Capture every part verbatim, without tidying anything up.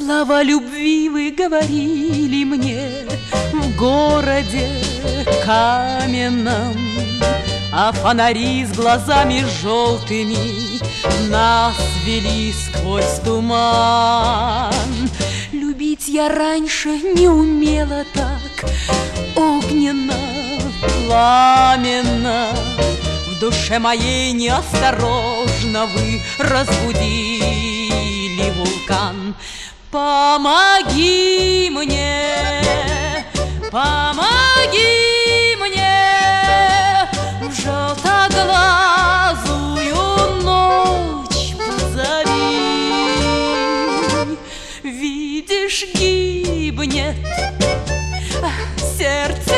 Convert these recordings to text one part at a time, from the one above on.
Слова любви вы говорили мне в городе каменном, а фонари с глазами желтыми нас вели сквозь туман. Любить я раньше не умела так огненно, пламенно. В душе моей неосторожно вы разбудили вулкан. Помоги мне, помоги мне, в желтоглазую ночь позови. Видишь, гибнет, сердце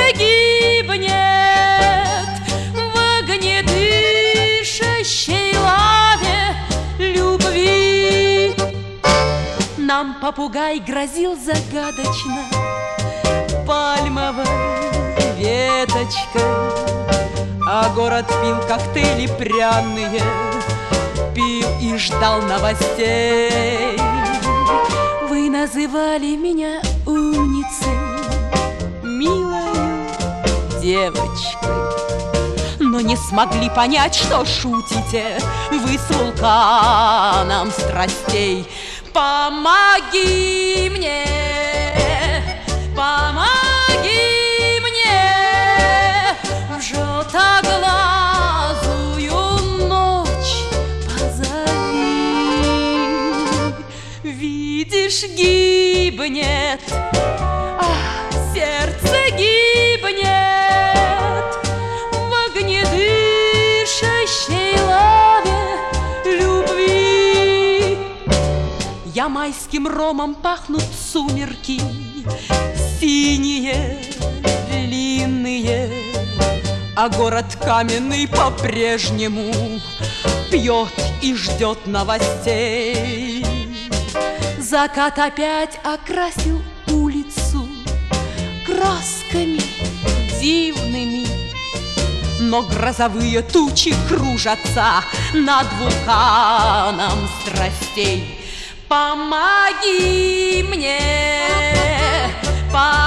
гибнет в огнедышащей лаве любви. Нам попугай грозил загадочно пальмовой веточкой, а город пил коктейли пряные, пил и ждал новостей. Вы называли меня умницей, милою девочкой, но не смогли понять, что шутите вы с вулканом страстей. Помоги мне, помоги мне, в желтоглазую ночь позови. Видишь, гибнет, ах, сердце гибнет в огнедышащей лаве любви. Я майским ромом пахнут сумерки, синие, длинные, а город каменный по-прежнему пьет и ждет новостей. Закат опять окрасил улицу красками дивными, но грозовые тучи кружатся над вулканом страстей. Помоги мне, помоги.